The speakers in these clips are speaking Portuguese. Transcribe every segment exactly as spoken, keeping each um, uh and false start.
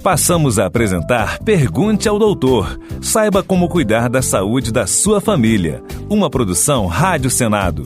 Passamos a apresentar Pergunte ao Doutor. Saiba como cuidar da saúde da sua família. Uma produção Rádio Senado.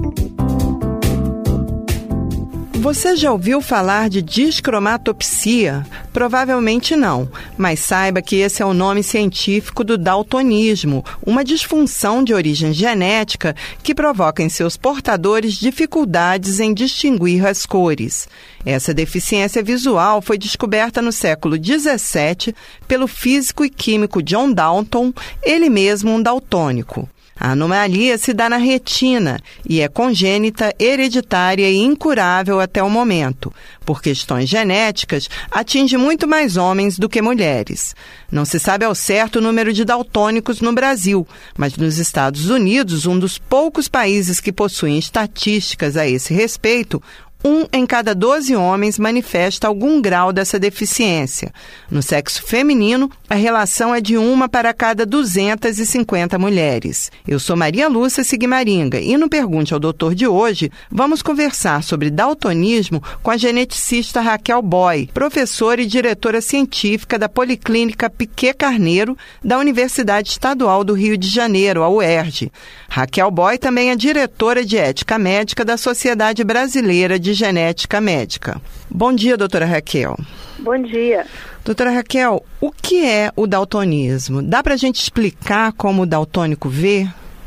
Você já ouviu falar de discromatopsia? Provavelmente não, mas saiba que esse é o nome científico do daltonismo, uma disfunção de origem genética que provoca em seus portadores dificuldades em distinguir as cores. Essa deficiência visual foi descoberta no século dezessete pelo físico e químico John Dalton, ele mesmo um daltônico. A anomalia se dá na retina e é congênita, hereditária e incurável até o momento. Por questões genéticas, atinge muito mais homens do que mulheres. Não se sabe ao certo o número de daltônicos no Brasil, mas nos Estados Unidos, um dos poucos países que possuem estatísticas a esse respeito, Um em cada doze homens manifesta algum grau dessa deficiência. No sexo feminino, a relação é de uma para cada duzentas e cinquenta mulheres. Eu sou Maria Lúcia Sigmaringa e no Pergunte ao Doutor de hoje, vamos conversar sobre daltonismo com a geneticista Raquel Boy, professora e diretora científica da Policlínica Piquet Carneiro, da Universidade Estadual do Rio de Janeiro, a U E R J. Raquel Boy também é diretora de ética médica da Sociedade Brasileira de Genética Médica. Bom dia, doutora Raquel. Bom dia. Doutora Raquel, o que é o daltonismo? Dá para a gente explicar como o daltônico vê?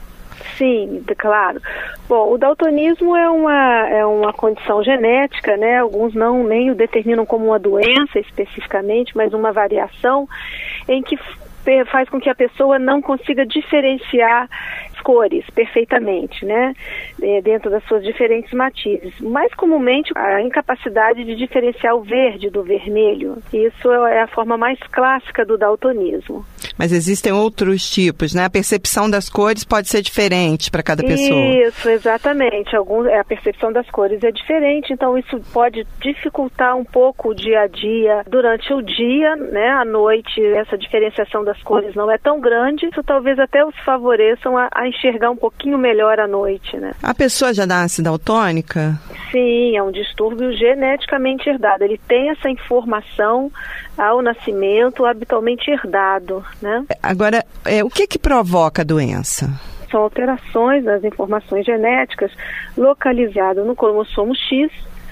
Sim, claro. Bom, o daltonismo é uma, é uma condição genética, né? Alguns não nem o determinam como uma doença especificamente, mas uma variação em que faz com que a pessoa não consiga diferenciar cores perfeitamente, né, dentro das suas diferentes matizes. Mais comumente, a incapacidade de diferenciar o verde do vermelho. Isso é a forma mais clássica do daltonismo. Mas existem outros tipos, né? A percepção das cores pode ser diferente para cada pessoa. Isso, exatamente. Alguns, a percepção das cores é diferente, então isso pode dificultar um pouco o dia a dia. Durante o dia, né, à noite, essa diferenciação das cores não é tão grande. Isso talvez até os favoreçam a, a enxergar um pouquinho melhor à noite, né? A pessoa já nasce daltônica? Sim, é um distúrbio geneticamente herdado. Ele tem essa informação ao nascimento, habitualmente herdado, né? Agora, é, o que que provoca a doença? São alterações nas informações genéticas localizadas no cromossomo X,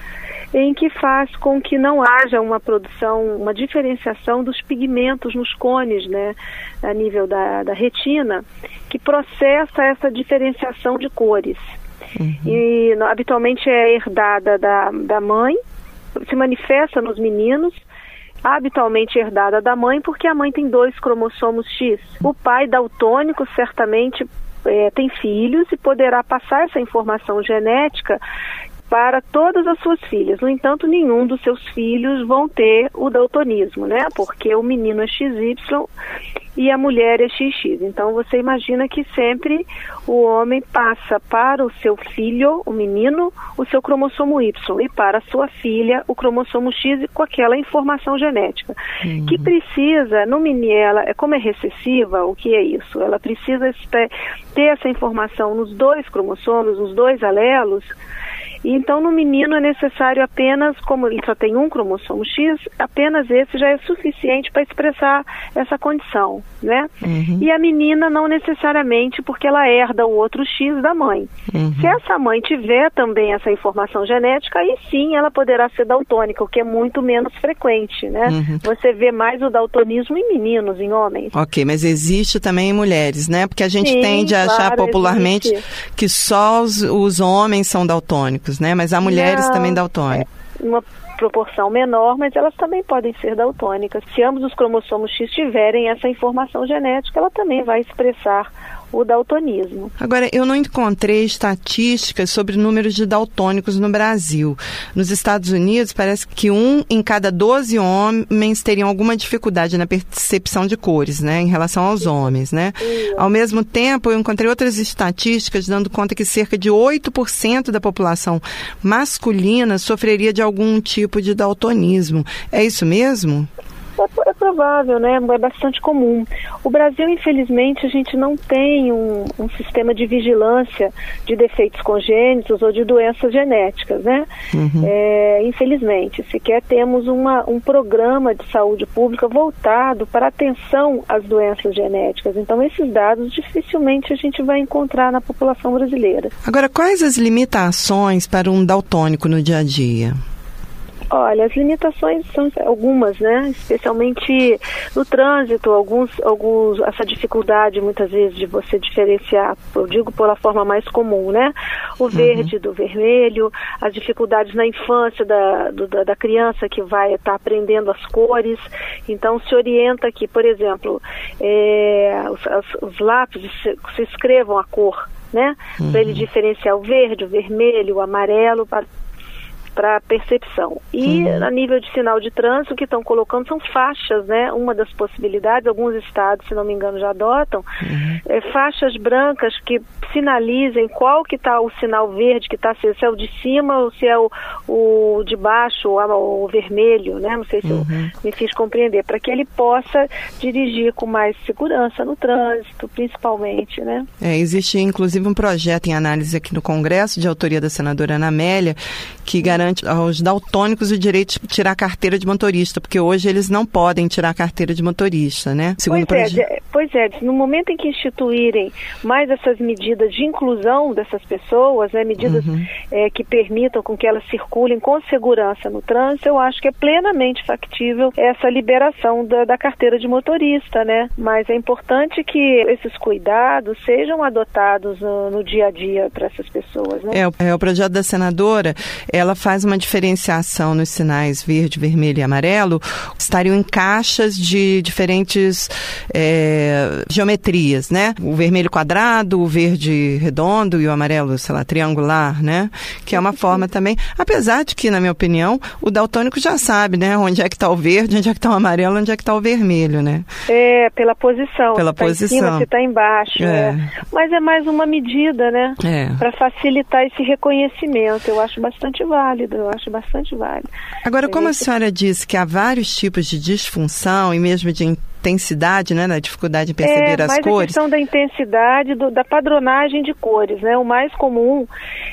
em que faz com que não haja uma produção, uma diferenciação dos pigmentos nos cones, né, a nível da, da retina, que processa essa diferenciação de cores. Uhum. E habitualmente é herdada da, da mãe, se manifesta nos meninos, habitualmente herdada da mãe, porque a mãe tem dois cromossomos X. O pai daltônico certamente é, tem filhos e poderá passar essa informação genética para todas as suas filhas. No entanto, nenhum dos seus filhos vão ter o daltonismo, né? Porque o menino é X Y e a mulher é X X. Então, você imagina que sempre o homem passa para o seu filho, o menino, o seu cromossomo Y, e para a sua filha, o cromossomo X com aquela informação genética. Uhum. Que precisa, no menino, ela, como é recessiva, o que é isso? Ela precisa ter essa informação nos dois cromossomos, nos dois alelos. Então, no menino é necessário apenas, como ele só tem um cromossomo X, apenas esse já é suficiente para expressar essa condição, né? Uhum. E a menina não necessariamente, porque ela herda o outro X da mãe. Uhum. Se essa mãe tiver também essa informação genética, aí sim ela poderá ser daltônica, o que é muito menos frequente, né? Uhum. Você vê mais o daltonismo em meninos, em homens. Ok, mas existe também em mulheres, né? Porque a gente sim, tende a achar claro, popularmente existe. Que só os, os homens são daltônicos, né? Mas há mulheres Não, também daltônicas. É uma proporção menor, mas elas também podem ser daltônicas. Se ambos os cromossomos X tiverem essa informação genética, ela também vai expressar o daltonismo. Agora, eu não encontrei estatísticas sobre números de daltônicos no Brasil. Nos Estados Unidos, parece que um em cada doze homens teriam alguma dificuldade na percepção de cores, né, em relação aos homens, né? Ao mesmo tempo, eu encontrei outras estatísticas dando conta que cerca de oito por cento da população masculina sofreria de algum tipo de daltonismo. É isso mesmo? É provável, né? É bastante comum. O Brasil, infelizmente, a gente não tem um, um sistema de vigilância de defeitos congênitos ou de doenças genéticas, né? Uhum. É, infelizmente, sequer temos uma, um programa de saúde pública voltado para atenção às doenças genéticas. Então, esses dados dificilmente a gente vai encontrar na população brasileira. Agora, quais as limitações para um daltônico no dia a dia? Olha, as limitações são algumas, né? Especialmente no trânsito, alguns, alguns, essa dificuldade muitas vezes de você diferenciar, eu digo pela forma mais comum, né? O verde uhum. do vermelho, as dificuldades na infância da, do, da, da criança que vai estar tá aprendendo as cores. Então se orienta que, por exemplo, é, os, as, os lápis se, se escrevam a cor, né? Uhum. Para ele diferenciar o verde, o vermelho, o amarelo, para para percepção. E uhum. a nível de sinal de trânsito, o que estão colocando são faixas, né? Uma das possibilidades, alguns estados, se não me engano, já adotam, uhum. é, faixas brancas que sinalizem qual que está o sinal verde, que está, se é o de cima ou se é o, o de baixo, o, o vermelho, né? Não sei se uhum. eu me fiz compreender, para que ele possa dirigir com mais segurança no trânsito, principalmente, né? É, existe inclusive um projeto em análise aqui no Congresso, de autoria da senadora Ana Amélia, que garante aos daltônicos o direito de tirar a carteira de motorista, porque hoje eles não podem tirar a carteira de motorista, né? Segundo pois, é, pois é, no momento em que instituírem mais essas medidas de inclusão dessas pessoas, né, medidas uhum. é, que permitam com que elas circulem com segurança no trânsito, eu acho que é plenamente factível essa liberação da, da carteira de motorista, né? Mas é importante que esses cuidados sejam adotados no, no dia a dia para essas pessoas, né? É, é, o projeto da senadora, ela faz uma diferenciação nos sinais verde, vermelho e amarelo, estariam em caixas de diferentes é, geometrias, né? O vermelho quadrado, o verde redondo e o amarelo, sei lá, triangular, né? Que é uma forma também, apesar de que, na minha opinião, o daltônico já sabe, né? Onde é que está o verde, onde é que está o amarelo, onde é que está o vermelho, né? É, pela posição. Pela se tá posição. Em cima, se está embaixo. É. É. Mas é mais uma medida, né? É. Para facilitar esse reconhecimento. Eu acho bastante válido. Eu acho bastante válido. Agora, como a senhora disse que há vários tipos de disfunção e mesmo de intensidade, né, na dificuldade de perceber é, as mas cores. A questão da intensidade, do, da padronagem de cores, né? O mais comum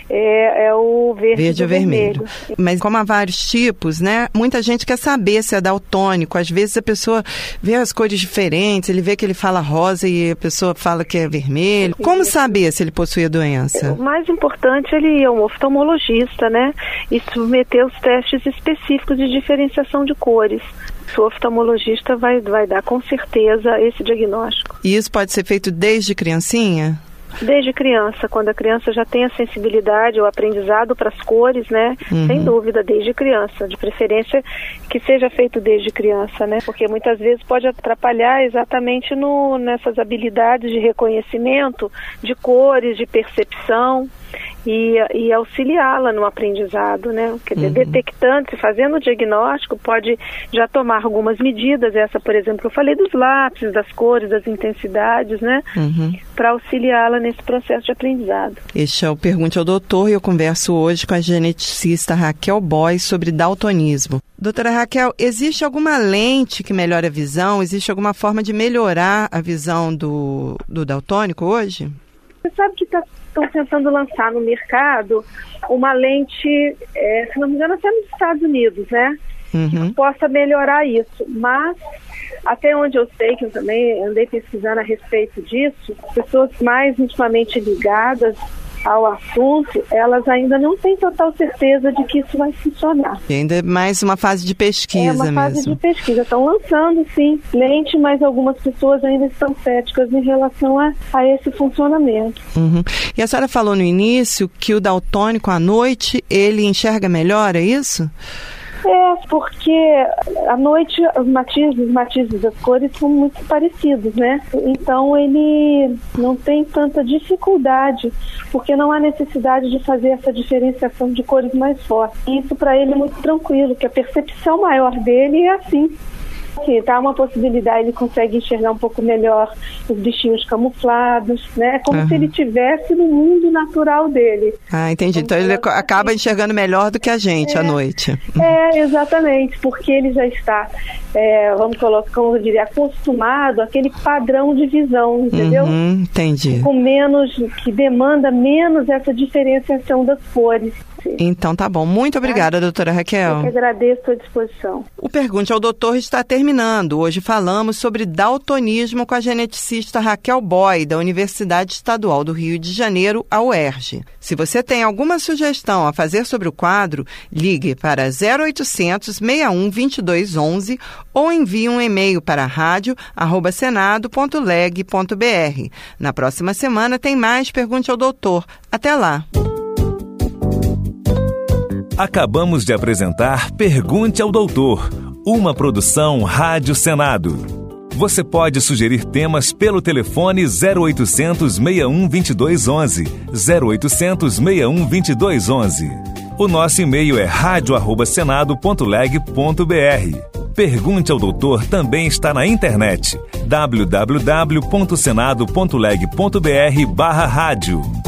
é, é o verde, verde e o vermelho. vermelho. Mas como há vários tipos, né? Muita gente quer saber se é daltônico. Às vezes a pessoa vê as cores diferentes, ele vê que ele fala rosa e a pessoa fala que é vermelho. Como saber se ele possui a doença? O mais importante, ele é um oftalmologista, né? E submeter os testes específicos de diferenciação de cores. O oftalmologista vai, vai dar com certeza esse diagnóstico. E isso pode ser feito desde criancinha? Desde criança, quando a criança já tem a sensibilidade, o aprendizado para as cores, né? Uhum. Sem dúvida, desde criança. De preferência que seja feito desde criança, né? Porque muitas vezes pode atrapalhar exatamente no, nessas habilidades de reconhecimento, de cores, de percepção. E, e auxiliá-la no aprendizado, né? Quer dizer, uhum. detectando, fazendo o diagnóstico, pode já tomar algumas medidas, essa, por exemplo, que eu falei dos lápis, das cores, das intensidades, né? Uhum. Para auxiliá-la nesse processo de aprendizado. Este é o Pergunte ao Doutor e eu converso hoje com a geneticista Raquel Bois sobre daltonismo. Doutora Raquel, existe alguma lente que melhora a visão? Existe alguma forma de melhorar a visão do, do daltônico hoje? Você sabe que está estão tentando lançar no mercado uma lente, é, se não me engano, até nos Estados Unidos, né? Uhum. Que possa melhorar isso. Mas, até onde eu sei, que eu também andei pesquisando a respeito disso, pessoas mais intimamente ligadas ao assunto, elas ainda não têm total certeza de que isso vai funcionar. E ainda é mais uma fase de pesquisa mesmo. É uma fase mesmo. de pesquisa. Estão lançando, sim, lente, mas algumas pessoas ainda estão céticas em relação a, a esse funcionamento. Uhum. E a senhora falou no início que o daltônico, à noite, ele enxerga melhor, é isso? É, porque à noite os matizes, os matizes das cores são muito parecidos, né? Então ele não tem tanta dificuldade, porque não há necessidade de fazer essa diferenciação de cores mais fortes. E isso para ele é muito tranquilo, que a percepção maior dele é assim. Sim, tá uma possibilidade, ele consegue enxergar um pouco melhor os bichinhos camuflados, né? Como uhum. se ele estivesse no mundo natural dele. Ah, entendi. Como então ele acaba assim. enxergando melhor do que a gente é, à noite. É, exatamente, porque ele já está, é, vamos colocar, como eu diria, acostumado àquele padrão de visão, entendeu? Uhum, entendi. Com menos, que demanda menos essa diferenciação das cores. Então tá bom. Muito obrigada, doutora Raquel. Eu que agradeço a disposição. O Pergunte ao Doutor está terminando. Hoje falamos sobre daltonismo com a geneticista Raquel Boy, da Universidade Estadual do Rio de Janeiro, a U E R J. Se você tem alguma sugestão a fazer sobre o quadro, ligue para zero oitocentos, seis um, dois dois um um ou envie um e-mail para rádio arroba senado ponto leg ponto br. Na próxima semana tem mais Pergunte ao Doutor. Até lá! Acabamos de apresentar Pergunte ao Doutor, uma produção Rádio Senado. Você pode sugerir temas pelo telefone zero oitocentos, seis um, dois dois um um, zero oitocentos, seis um, dois dois um um. O nosso e-mail é rádio arroba senado ponto leg ponto br. Pergunte ao Doutor também está na internet, w w w ponto senado ponto leg ponto br barra rádio.